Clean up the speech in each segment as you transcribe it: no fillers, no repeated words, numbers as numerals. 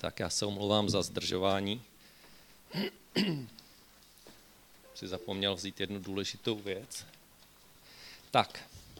Tak já se omlouvám za zdržování. Si zapomněl vzít jednu důležitou věc. Tak.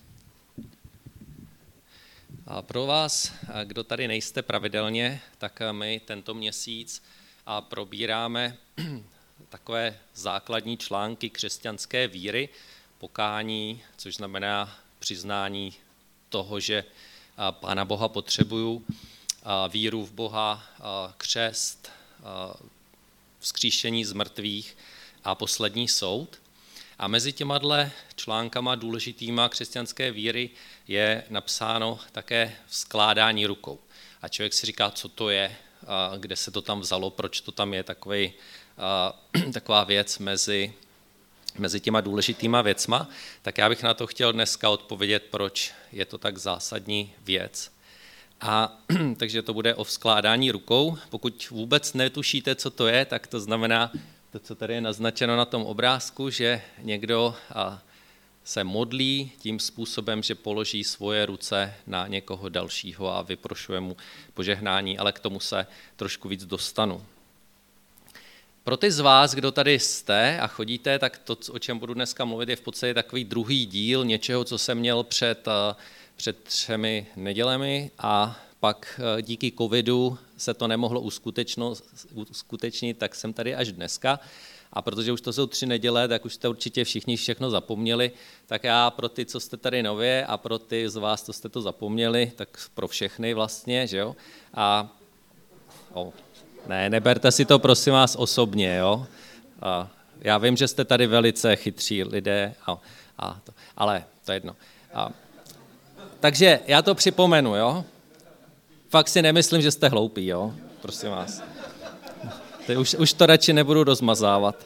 A pro vás, kdo tady nejste pravidelně, tak my tento měsíc probíráme takové základní články křesťanské víry, pokání, což znamená přiznání toho, že Pána Boha potřebuju, víru v Boha, křest, vzkříšení z mrtvých a poslední soud. A mezi těma článkama důležitýma křesťanské víry je napsáno také skládání rukou. A člověk si říká, co to je, kde se to tam vzalo, proč to tam je taková věc mezi těma důležitýma věcma. Tak já bych na to chtěl dneska odpovědět, proč je to tak zásadní věc. Takže to bude o skládání rukou. Pokud vůbec netušíte, co to je, tak to znamená to, co tady je naznačeno na tom obrázku, že někdo se modlí tím způsobem, že položí svoje ruce na někoho dalšího a vyprošuje mu požehnání, ale k tomu se trošku víc dostanu. Pro ty z vás, kdo tady jste a chodíte, tak to, o čem budu dneska mluvit, je v podstatě takový druhý díl něčeho, co jsem měl před 3 nedělemi a pak díky covidu se to nemohlo uskutečnit, tak jsem tady až dneska. A protože už to jsou 3 neděle, tak už jste určitě všichni všechno zapomněli, tak já pro ty, co jste tady nově a pro ty z vás, co jste to zapomněli, tak pro všechny vlastně, že jo? Neberte si to prosím vás osobně, jo? Já vím, že jste tady velice chytří lidé, ale to je jedno. Takže já to připomenu, jo? Fakt si nemyslím, že jste hloupí, jo? Prosím vás. Už to radši nebudu rozmazávat.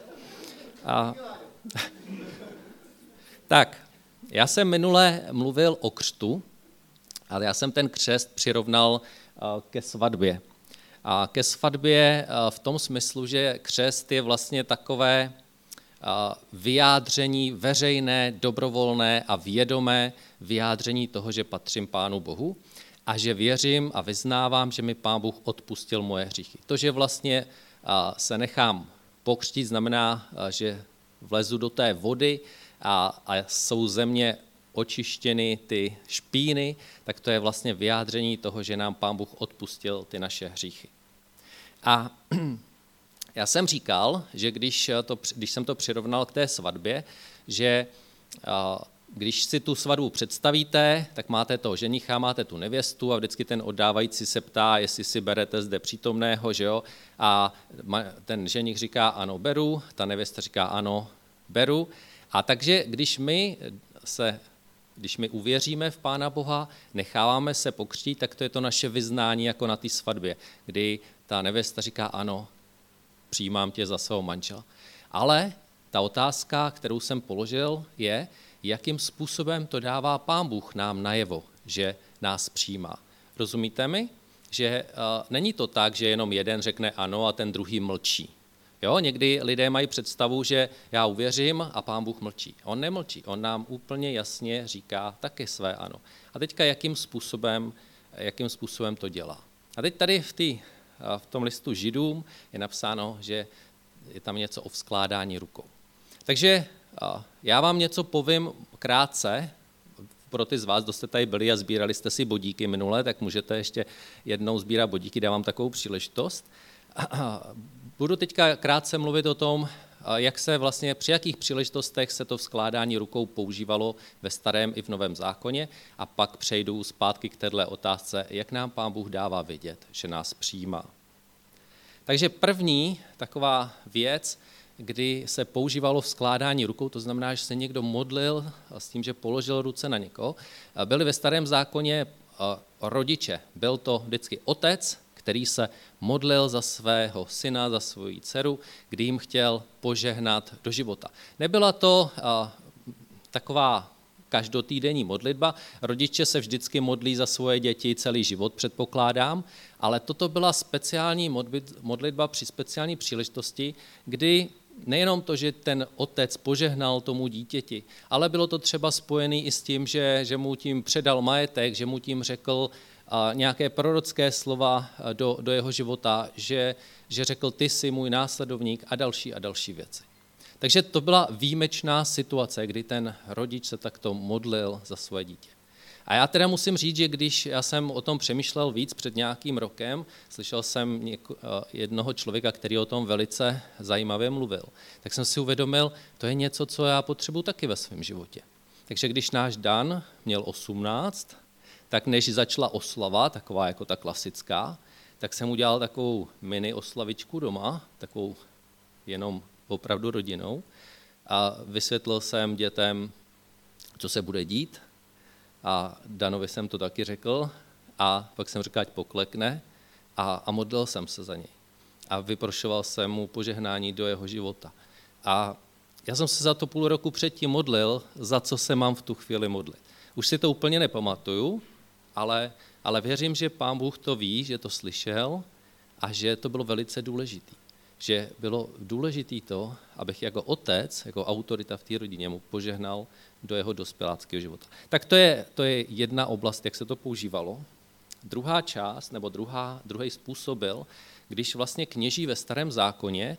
Tak, já jsem minule mluvil o křtu, ale já jsem ten křest přirovnal ke svatbě. A ke svatbě v tom smyslu, že křest je vlastně takové vyjádření veřejné, dobrovolné a vědomé vyjádření toho, že patřím Pánu Bohu a že věřím a vyznávám, že mi Pán Bůh odpustil moje hříchy. To, že vlastně se nechám pokřtít, znamená, že vlezu do té vody a jsou ze mě očištěny ty špíny, tak to je vlastně vyjádření toho, že nám Pán Bůh odpustil ty naše hříchy. A já jsem říkal, že když jsem to přirovnal k té svatbě, že když si tu svatbu představíte, tak máte toho ženicha, máte tu nevěstu a vždycky ten oddávající se ptá, jestli si berete zde přítomného, že jo? A ten ženich říká ano, beru, ta nevěsta říká ano, beru. A takže když my uvěříme v Pána Boha, necháváme se pokřtít, tak to je to naše vyznání jako na té svatbě, kdy ta nevěsta říká ano, přijímám tě za svého manžela. Ale ta otázka, kterou jsem položil, je, jakým způsobem to dává Pán Bůh nám najevo, že nás přijímá. Rozumíte mi? Že není to tak, že jenom jeden řekne ano a ten druhý mlčí. Jo, někdy lidé mají představu, že já uvěřím a Pán Bůh mlčí. On nemlčí, on nám úplně jasně říká taky své ano. A teďka jakým způsobem to dělá. A teď tady v tom listu Židům je napsáno, že je tam něco o skládání rukou. Takže já vám něco povím krátce, pro ty z vás, kdo jste tady byli a sbírali jste si bodíky minule, tak můžete ještě jednou sbírat bodíky, dávám takovou příležitost. Budu teďka krátce mluvit o tom, jak se vlastně, při jakých příležitostech se to skládání rukou používalo ve Starém i v Novém zákoně a pak přejdu zpátky k této otázce, jak nám Pán Bůh dává vědět, že nás přijímá. Takže první taková věc, kdy se používalo v skládání rukou, to znamená, že se někdo modlil s tím, že položil ruce na někoho, byli ve Starém zákoně rodiče. Byl to vždycky otec, který se modlil za svého syna, za svou dceru, kdy jim chtěl požehnat do života. Nebyla to taková každotýdenní modlitba, rodiče se vždycky modlí za svoje děti celý život, předpokládám, ale toto byla speciální modlitba při speciální příležitosti, kdy nejenom to, že ten otec požehnal tomu dítěti, ale bylo to třeba spojené i s tím, že mu tím předal majetek, že mu tím řekl, nějaké prorocké slova do jeho života, že řekl, ty jsi můj následovník a další věci. Takže to byla výjimečná situace, kdy ten rodič se takto modlil za svoje dítě. A já teda musím říct, že když já jsem o tom přemýšlel víc před nějakým rokem, slyšel jsem jednoho člověka, který o tom velice zajímavě mluvil, tak jsem si uvědomil, to je něco, co já potřebuji taky ve svém životě. Takže když náš Dan měl 18, tak než začala oslava, taková jako ta klasická, tak jsem udělal takovou mini oslavičku doma, takovou jenom opravdu rodinou a vysvětlil jsem dětem, co se bude dít a Danovi jsem to taky řekl a pak jsem řekl, ať poklekne a modlil jsem se za něj a vyprošoval jsem mu požehnání do jeho života. A já jsem se za to půl roku předtím modlil, za co se mám v tu chvíli modlit. Už si to úplně nepamatuju, ale věřím, že Pán Bůh to ví, že to slyšel a že to bylo velice důležité. Že bylo důležité to, abych jako otec, jako autorita v té rodině mu požehnal do jeho dospěláckého života. Tak to je jedna oblast, jak se to používalo. Druhá část, nebo druhý způsob byl, když vlastně kněží ve Starém zákoně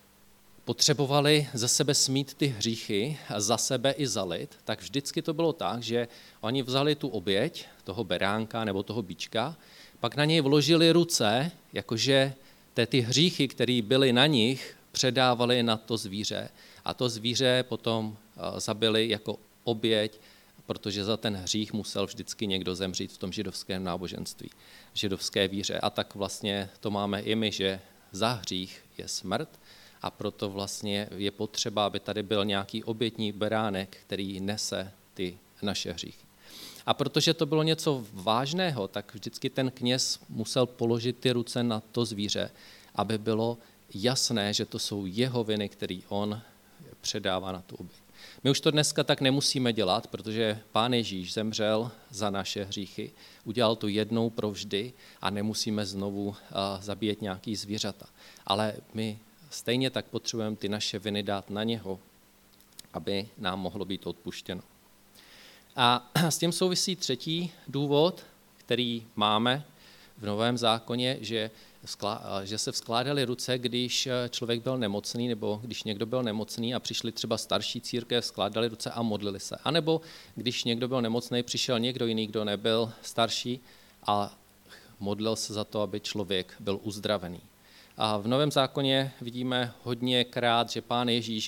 potřebovali ze sebe smít ty hříchy za sebe i za lid, tak vždycky to bylo tak, že oni vzali tu oběť, toho beránka nebo toho bička, pak na něj vložili ruce, jakože ty hříchy, které byly na nich, předávali na to zvíře. A to zvíře potom zabili jako oběť, protože za ten hřích musel vždycky někdo zemřít v tom židovském náboženství, židovské víře. A tak vlastně to máme i my, že za hřích je smrt a proto vlastně je potřeba, aby tady byl nějaký obětní beránek, který nese ty naše hříchy. A protože to bylo něco vážného, tak vždycky ten kněz musel položit ty ruce na to zvíře, aby bylo jasné, že to jsou jeho viny, které on předává na tu oběť. My už to dneska tak nemusíme dělat, protože Pán Ježíš zemřel za naše hříchy, udělal to jednou provždy a nemusíme znovu zabíjet nějaký zvířata. Ale my stejně tak potřebujeme ty naše viny dát na něho, aby nám mohlo být odpuštěno. A s tím souvisí třetí důvod, který máme v Novém zákoně, že se vzkládaly ruce, když člověk byl nemocný, nebo když někdo byl nemocný a přišli třeba starší církev, skládali ruce a modlili se. A nebo když někdo byl nemocný, přišel někdo jiný, kdo nebyl starší a modlil se za to, aby člověk byl uzdravený. A v Novém zákoně vidíme hodněkrát, že Pán Ježíš,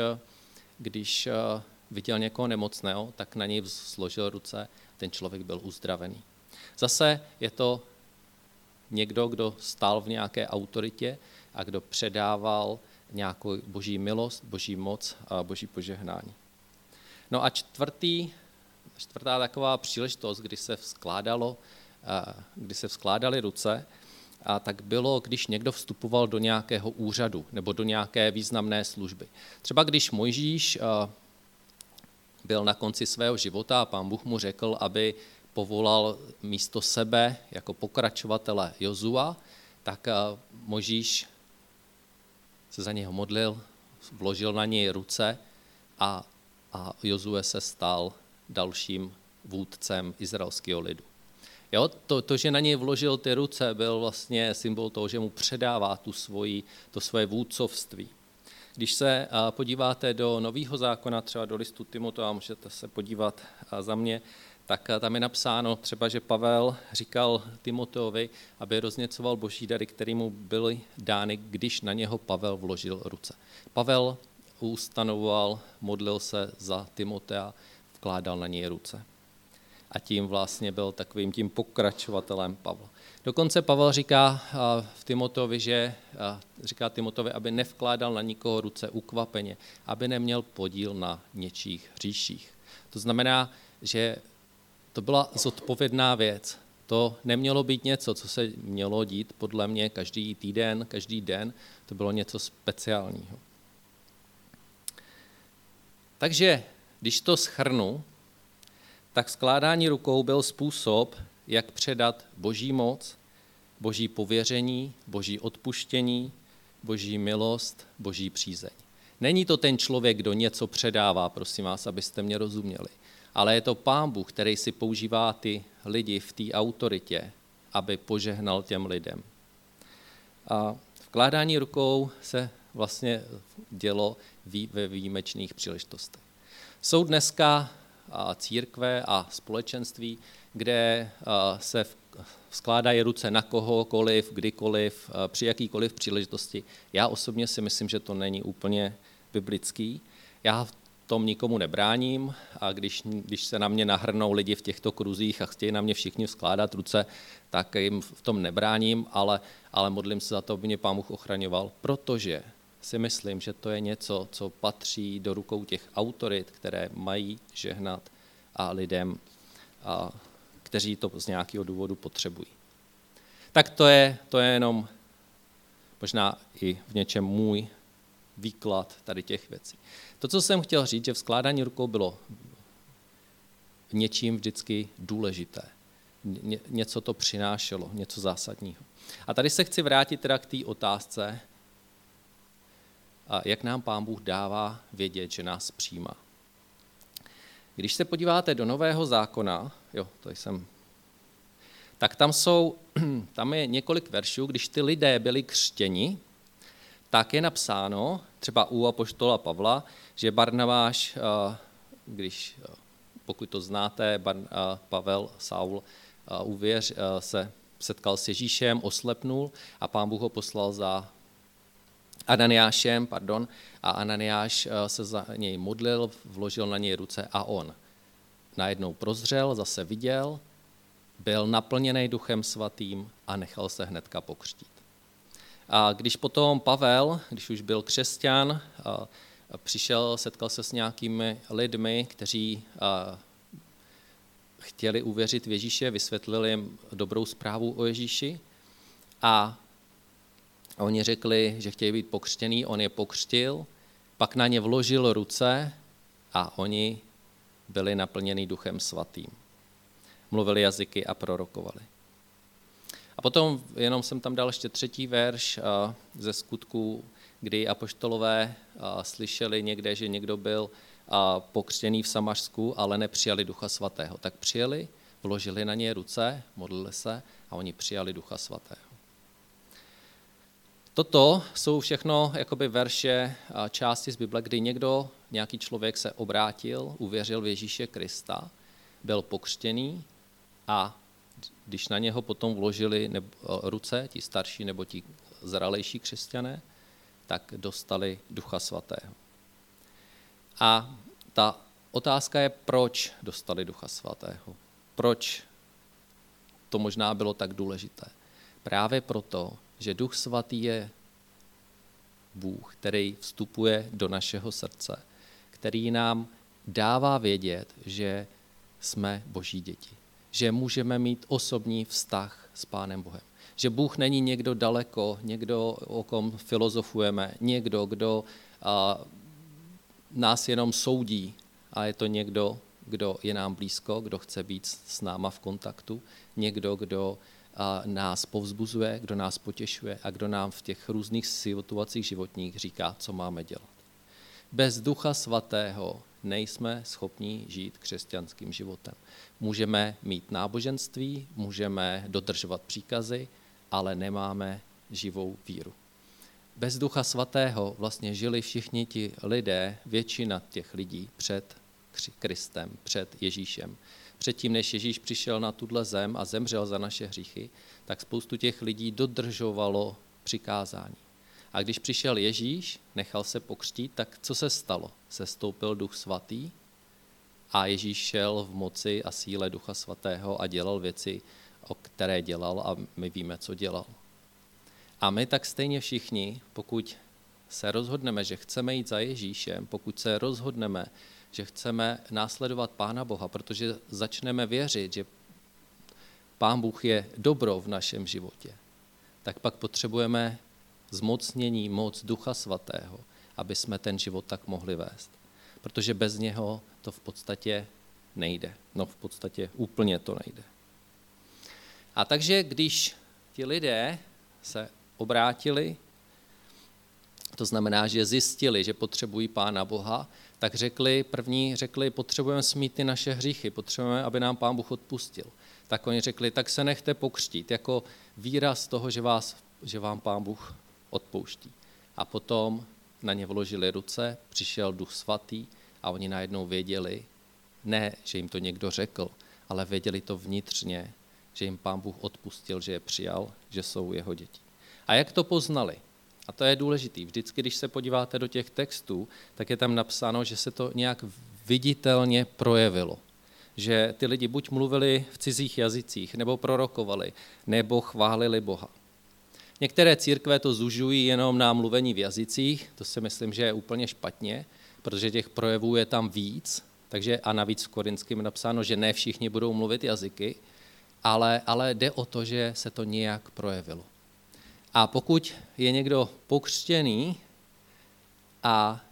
když viděl někoho nemocného, tak na něj složil ruce, ten člověk byl uzdravený. Zase je to někdo, kdo stál v nějaké autoritě a kdo předával nějakou boží milost, boží moc a boží požehnání. No a čtvrtá taková příležitost, kdy se vzkládaly ruce, a tak bylo, když někdo vstupoval do nějakého úřadu nebo do nějaké významné služby. Třeba když Mojžíš byl na konci svého života a Pán Bůh mu řekl, aby povolal místo sebe jako pokračovatele Jozua, tak Mojžíš se za něho modlil, vložil na něj ruce a Jozue se stal dalším vůdcem izraelského lidu. Jo, to, že na něj vložil ty ruce, byl vlastně symbol toho, že mu předává to svoje vůdcovství. Když se podíváte do Nového zákona, třeba do listu Timotea, můžete se podívat za mě, tak tam je napsáno třeba, že Pavel říkal Timoteovi, aby rozněcoval boží dary, které mu byly dány, když na něho Pavel vložil ruce. Pavel ustanovoval, modlil se za Timotea, vkládal na něj ruce. A tím vlastně byl takovým tím pokračovatelem Pavla. Dokonce Pavel říká Timoteovi, aby nevkládal na nikoho ruce ukvapeně, aby neměl podíl na něčích hříších. To znamená, že to byla zodpovědná věc. To nemělo být něco, co se mělo dít podle mě každý týden, každý den. To bylo něco speciálního. Takže, když to shrnu, tak skládání rukou byl způsob, jak předat boží moc, boží pověření, boží odpuštění, boží milost, boží přízeň. Není to ten člověk, kdo něco předává, prosím vás, abyste mě rozuměli, ale je to Pán Bůh, který si používá ty lidi v té autoritě, aby požehnal těm lidem. A vkládání rukou se vlastně dělo ve výjimečných příležitostech. Jsou dneska církve a společenství, kde se skládají ruce na kohokoliv, kdykoliv, při jakýkoliv příležitosti. Já osobně si myslím, že to není úplně biblický. Já v tom nikomu nebráním a když se na mě nahrnou lidi v těchto kruzích a chtějí na mě všichni skládat ruce, tak jim v tom nebráním, ale modlím se za to, aby mě Pán Bůh ochraňoval, protože si myslím, že to je něco, co patří do rukou těch autorit, které mají žehnat a lidem, kteří to z nějakého důvodu potřebují. Tak to je jenom možná i v něčem můj výklad tady těch věcí. To, co jsem chtěl říct, že vskládání rukou bylo něčím vždycky důležité. Něco to přinášelo, něco zásadního. A tady se chci vrátit teda k té otázce, jak nám Pán Bůh dává vědět, že nás přijímá. Když se podíváte do Nového zákona, tak tam je několik veršů, když ty lidé byli křtěni, tak je napsáno, třeba u apoštola Pavla, že Barnabáš, pokud to znáte, Pavel, Saul, se setkal s Ježíšem, oslepnul a Pán Bůh ho poslal za Ananiášem, a Ananiáš se za něj modlil, vložil na něj ruce a on najednou prozřel, zase viděl, byl naplněný Duchem Svatým a nechal se hnedka pokřtít. A když potom Pavel, když už byl křesťan, přišel, setkal se s nějakými lidmi, kteří chtěli uvěřit v Ježíše, vysvětlili jim dobrou zprávu o Ježíši a oni řekli, že chtějí být pokřtěný, on je pokřtil, pak na ně vložil ruce a oni byli naplněni Duchem Svatým. Mluvili jazyky a prorokovali. A potom jenom jsem tam dal ještě 3. verš ze Skutků, kdy apoštolové slyšeli někde, že někdo byl pokřtěný v Samařsku, ale nepřijali Ducha Svatého. Tak přijeli, vložili na něj ruce, modlili se a oni přijali Ducha Svatého. Toto jsou všechno jakoby verše, části z Bible, kdy nějaký člověk se obrátil, uvěřil v Ježíše Krista, byl pokřtěný a když na něho potom vložili ruce, ti starší nebo ti zralejší křesťané, tak dostali Ducha Svatého. A ta otázka je, proč dostali Ducha Svatého. Proč to možná bylo tak důležité. Právě proto, že Duch Svatý je Bůh, který vstupuje do našeho srdce, který nám dává vědět, že jsme Boží děti, že můžeme mít osobní vztah s Pánem Bohem, že Bůh není někdo daleko, někdo, o kom filozofujeme, někdo, kdo nás jenom soudí, a je to někdo, kdo je nám blízko, kdo chce být s náma v kontaktu, někdo, kdo nás povzbuzuje, kdo nás potěšuje a kdo nám v těch různých situacích životních říká, co máme dělat. Bez Ducha Svatého nejsme schopni žít křesťanským životem. Můžeme mít náboženství, můžeme dodržovat příkazy, ale nemáme živou víru. Bez Ducha Svatého vlastně žili všichni ti lidé, většina těch lidí před Kristem, před Ježíšem. Předtím, než Ježíš přišel na tuhle zem a zemřel za naše hříchy, tak spoustu těch lidí dodržovalo přikázání. A když přišel Ježíš, nechal se pokřtít, tak co se stalo? Sestoupil Duch Svatý a Ježíš šel v moci a síle Ducha Svatého a dělal věci, o které dělal a my víme, co dělal. A my tak stejně všichni, pokud se rozhodneme, že chceme jít za Ježíšem, pokud se rozhodneme, že chceme následovat Pána Boha, protože začneme věřit, že Pán Bůh je dobro v našem životě, tak pak potřebujeme zmocnění, moc Ducha Svatého, aby jsme ten život tak mohli vést. Protože bez něho to v podstatě nejde. No v podstatě úplně to nejde. A takže když ti lidé se obrátili, to znamená, že zjistili, že potřebují Pána Boha, tak první řekli, potřebujeme smít ty naše hříchy, potřebujeme, aby nám Pán Bůh odpustil. Tak oni řekli, tak se nechte pokřtít, jako výraz toho, že vám Pán Bůh odpouští. A potom na ně vložili ruce, přišel Duch Svatý a oni najednou věděli, ne, že jim to někdo řekl, ale věděli to vnitřně, že jim Pán Bůh odpustil, že je přijal, že jsou jeho děti. A jak to poznali? A to je důležité. Vždycky, když se podíváte do těch textů, tak je tam napsáno, že se to nějak viditelně projevilo. Že ty lidi buď mluvili v cizích jazycích, nebo prorokovali, nebo chválili Boha. Některé církve to zužují jenom na mluvení v jazycích, to si myslím, že je úplně špatně, protože těch projevů je tam víc, takže a navíc v Korinském je napsáno, že ne všichni budou mluvit jazyky, ale jde o to, že se to nějak projevilo. A pokud je někdo pokřtěný a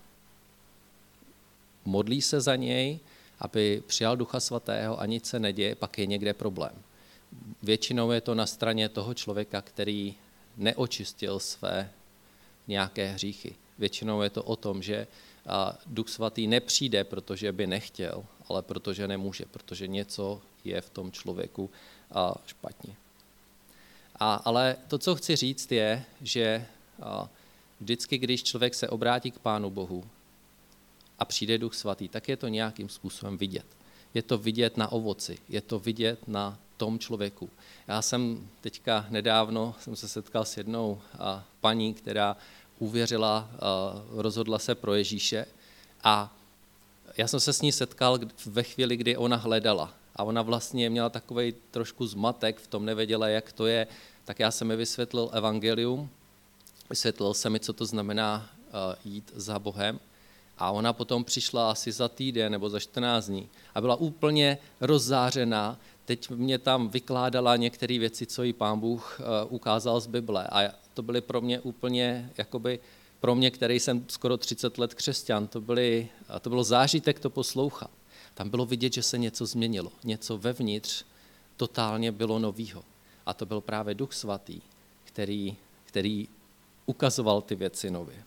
modlí se za něj, aby přijal Ducha Svatého a nic se neděje, pak je někde problém. Většinou je to na straně toho člověka, který neočistil své nějaké hříchy. Většinou je to o tom, že Duch Svatý nepřijde, protože by nechtěl, ale protože nemůže, protože něco je v tom člověku špatně. Ale to, co chci říct, je, že vždycky, když člověk se obrátí k Pánu Bohu a přijde Duch Svatý, tak je to nějakým způsobem vidět. Je to vidět na ovoci, je to vidět na tom člověku. Já jsem teďka nedávno se setkal s jednou paní, která uvěřila, rozhodla se pro Ježíše a já jsem se s ní setkal ve chvíli, kdy ona hledala. A ona vlastně měla takovej trošku zmatek, v tom nevěděla, jak to je, tak já jsem mi vysvětlil evangelium, vysvětlil jsem mi, co to znamená jít za Bohem. A ona potom přišla asi za týden nebo za 14 dní a byla úplně rozzářená. Teď mě tam vykládala některé věci, co jí Pán Bůh ukázal z Bible. A to byly pro mě úplně, jakoby pro mě, který jsem skoro 30 let křesťan, to bylo zážitek to poslouchat. Tam bylo vidět, že se něco změnilo, něco vevnitř totálně bylo novýho. A to byl právě Duch Svatý, který ukazoval ty věci nově.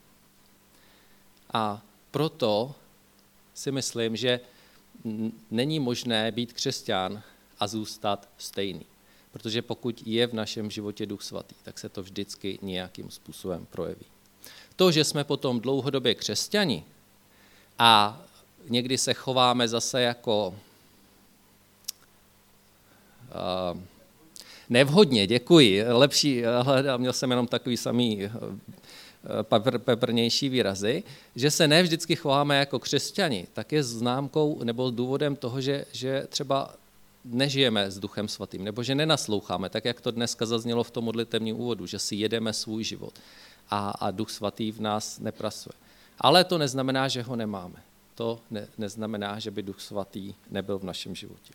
A proto si myslím, že není možné být křesťan a zůstat stejný. Protože pokud je v našem životě Duch Svatý, tak se to vždycky nějakým způsobem projeví. To, že jsme potom dlouhodobě křesťani a někdy se chováme zase jako nevhodně, děkuji, lepší, měl jsem jenom takový samý peprnější výrazy, že se ne vždycky chováme jako křesťani, tak je známkou nebo důvodem toho, že třeba nežijeme s Duchem Svatým, nebo že nenasloucháme, tak jak to dneska zaznělo v tom modlitevním úvodu, že si jedeme svůj život a Duch Svatý v nás nepracuje. Ale to neznamená, že ho nemáme. To neznamená, že by Duch Svatý nebyl v našem životě.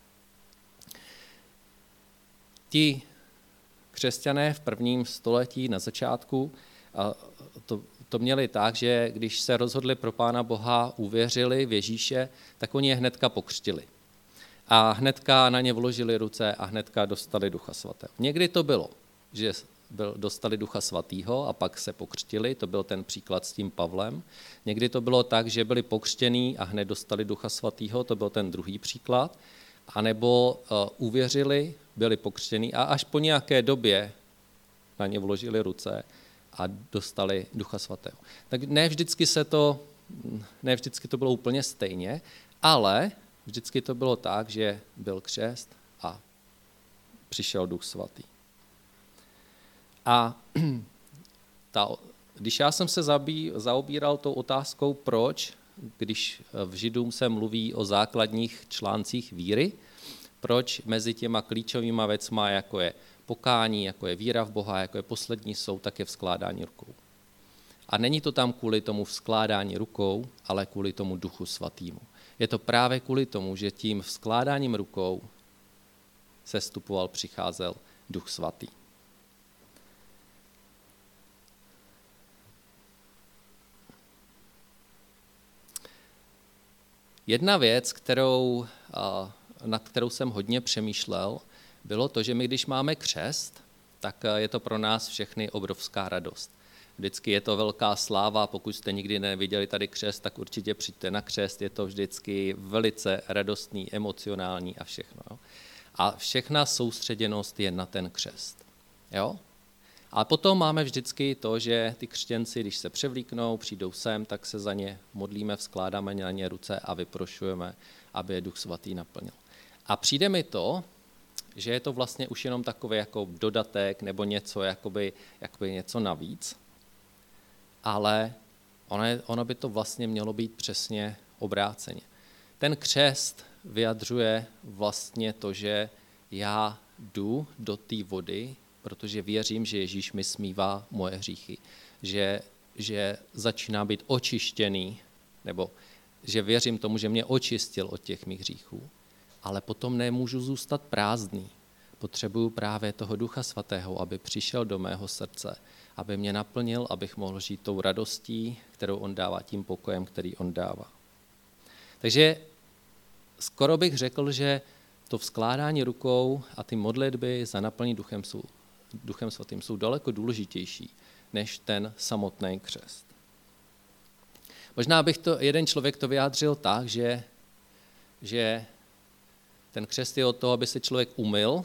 Ti křesťané v prvním století na začátku to měli tak, že když se rozhodli pro Pána Boha, uvěřili v Ježíše, tak oni je hnedka pokřtili. A hnedka na ně vložili ruce a hnedka dostali Ducha Svatého. Někdy to bylo, že dostali Ducha Svatého a pak se pokřtili, to byl ten příklad s tím Pavlem. Někdy to bylo tak, že byli pokřtění a hned dostali Ducha Svatého, to byl ten druhý příklad. A nebo uvěřili, byli pokřtění a až po nějaké době na ně vložili ruce a dostali Ducha Svatého. Tak ne vždycky to bylo úplně stejně, ale vždycky to bylo tak, že byl křest a přišel Duch Svatý. A když já jsem se zaobíral tou otázkou, proč, když v Židům se mluví o základních článcích víry, proč mezi těma klíčovýma věcma, jako je pokání, jako je víra v Boha, jako je poslední soud, tak je vzkládání rukou. A není to tam kvůli tomu vzkládání rukou, ale kvůli tomu Duchu Svatýmu. Je to právě kvůli tomu, že tím vzkládáním rukou sestupoval, přicházel Duch Svatý. Jedna věc, nad kterou jsem hodně přemýšlel, bylo to, že my, když máme křest, tak je to pro nás všechny obrovská radost. Vždycky je to velká sláva, pokud jste nikdy neviděli tady křest, tak určitě přijďte na křest, je to vždycky velice radostný, emocionální a všechno. Jo? A všechna soustředěnost je na ten křest. Jo? A potom máme vždycky to, že ty křtěnci, když se převlíknou, přijdou sem, tak se za ně modlíme, vzkládáme na ně ruce a vyprošujeme, aby je Duch Svatý naplnil. A přijde mi to, že je to vlastně už jenom takový jako dodatek nebo něco, jakoby něco navíc, ale ono by to vlastně mělo být přesně obráceně. Ten křest vyjadřuje vlastně to, že já jdu do té vody, protože věřím, že Ježíš mi smívá moje hříchy, že začíná být očištěný, nebo že věřím tomu, že mě očistil od těch mých hříchů, ale potom nemůžu zůstat prázdný. Potřebuju právě toho Ducha Svatého, aby přišel do mého srdce, aby mě naplnil, abych mohl žít tou radostí, kterou on dává, tím pokojem, který on dává. Takže skoro bych řekl, že to vzkládání rukou a ty modlitby za naplnění Duchem Svatým jsou daleko důležitější než ten samotný křest. Možná bych jeden člověk to vyjádřil tak, že ten křest je od toho, aby se člověk umyl,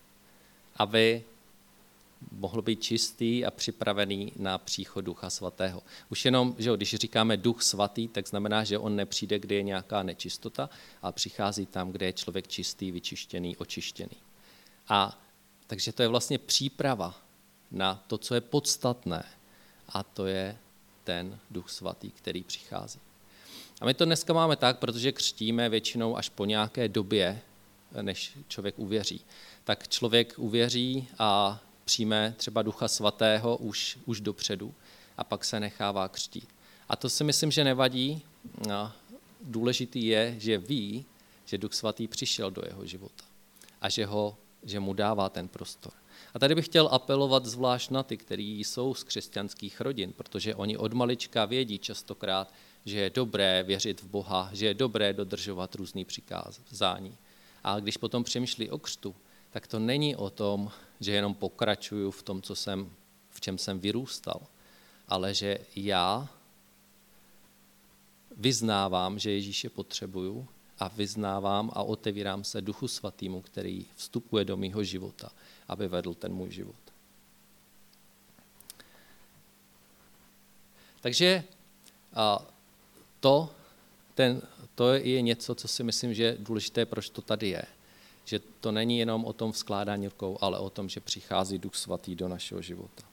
aby mohl být čistý a připravený na příchod Ducha Svatého. Už jenom, že když říkáme Duch Svatý, tak znamená, že on nepřijde, kde je nějaká nečistota, ale přichází tam, kde je člověk čistý, vyčištěný, očištěný. A takže to je vlastně příprava na to, co je podstatné, a to je ten Duch Svatý, který přichází. A my to dneska máme tak, protože křtíme většinou až po nějaké době, než člověk uvěří. Tak člověk uvěří a přijme třeba Ducha Svatého už dopředu a pak se nechává křtít. A to si myslím, že nevadí. Důležitý je, že ví, že Duch Svatý přišel do jeho života a že mu dává ten prostor. A tady bych chtěl apelovat zvlášť na ty, kteří jsou z křesťanských rodin, protože oni od malička vědí častokrát, že je dobré věřit v Boha, že je dobré dodržovat různý přikázání. A když potom přemýšlí o křtu, tak to není o tom, že jenom pokračuju v tom, v čem jsem vyrůstal, ale že já vyznávám, že Ježíše potřebuju a vyznávám a otevírám se Duchu Svatýmu, který vstupuje do mýho života, aby vedl ten můj život. Takže to je něco, co si myslím, že je důležité, proč to tady je. Že to není jenom o tom vzkládání rukou, ale o tom, že přichází Duch Svatý do našeho života.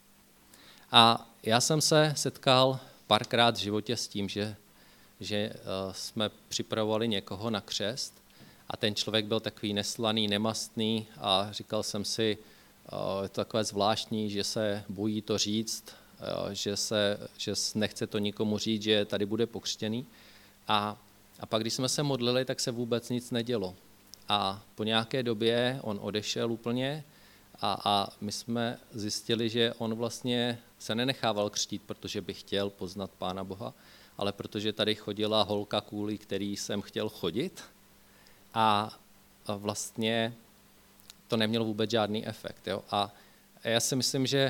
A já jsem se setkal párkrát v životě s tím, že jsme připravovali někoho na křest a ten člověk byl takový neslaný, nemastný a říkal jsem si, je to takové zvláštní, že se bojí to říct, že nechce to nikomu říct, že tady bude pokřtěný. A pak, když jsme se modlili, tak se vůbec nic nedělo. A po nějaké době on odešel úplně a my jsme zjistili, že on vlastně se nenechával křtít, protože by chtěl poznat Pána Boha, ale protože tady chodila holka, kvůli který jsem chtěl chodit a vlastně to nemělo vůbec žádný efekt. Jo? A já si myslím, že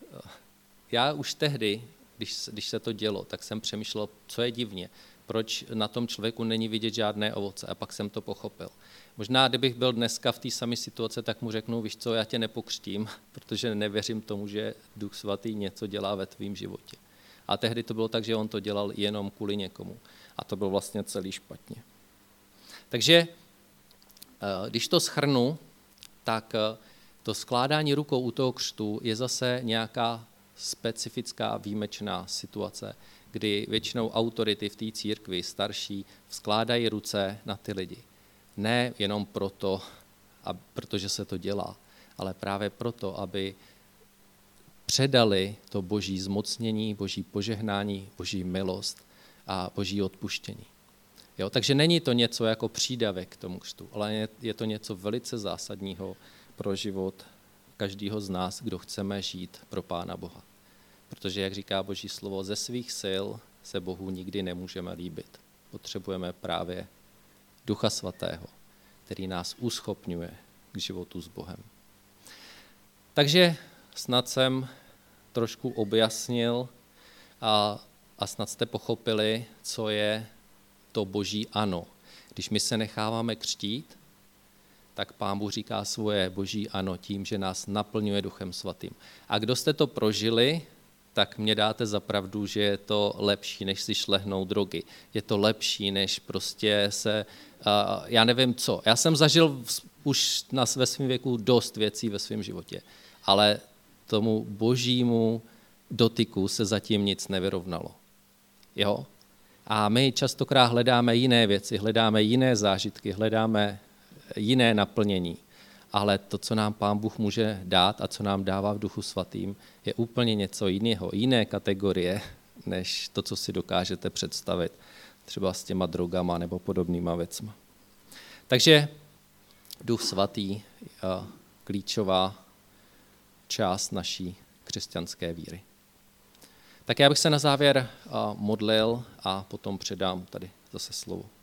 já už tehdy, když se to dělo, tak jsem přemýšlel, co je divně, proč na tom člověku není vidět žádné ovoce, a pak jsem to pochopil. Možná, kdybych byl dneska v té samé situaci, tak mu řeknu, víš co, já tě nepokřtím, protože nevěřím tomu, že Duch Svatý něco dělá ve tvém životě. A tehdy to bylo tak, že on to dělal jenom kvůli někomu. A to bylo vlastně celý špatně. Takže, když to shrnu, tak to skládání rukou u toho křtu je zase nějaká specifická výjimečná situace, kdy většinou autority v té církvi starší skládají ruce na ty lidi. Ne jenom proto, protože se to dělá, ale právě proto, aby předali to boží zmocnění, boží požehnání, boží milost a boží odpuštění. Jo, takže není to něco jako přídavek k tomu křtu, ale je to něco velice zásadního pro život každého z nás, kdo chceme žít pro Pána Boha. Protože, jak říká Boží slovo, ze svých sil se Bohu nikdy nemůžeme líbit. Potřebujeme právě Ducha Svatého, který nás uschopňuje k životu s Bohem. Takže snad jsem trošku objasnil a snad jste pochopili, co je to boží ano. Když my se necháváme křtít, tak Pán Bůh říká svoje boží ano tím, že nás naplňuje Duchem Svatým. A kdo jste to prožili, tak mě dáte za pravdu, že je to lepší, než si šlehnout drogy. Je to lepší, než prostě já nevím co. Já jsem zažil už ve svém věku dost věcí ve svém životě, ale tomu božímu dotyku se zatím nic nevyrovnalo. Jo? A my častokrát hledáme jiné věci, hledáme jiné zážitky, hledáme jiné naplnění. Ale to, co nám Pán Bůh může dát a co nám dává v Duchu Svatým, je úplně něco jiného, jiné kategorie, než to, co si dokážete představit třeba s těma drogama nebo podobnýma věcma. Takže Duch Svatý, klíčová část naší křesťanské víry. Tak já bych se na závěr modlil a potom předám tady zase slovo.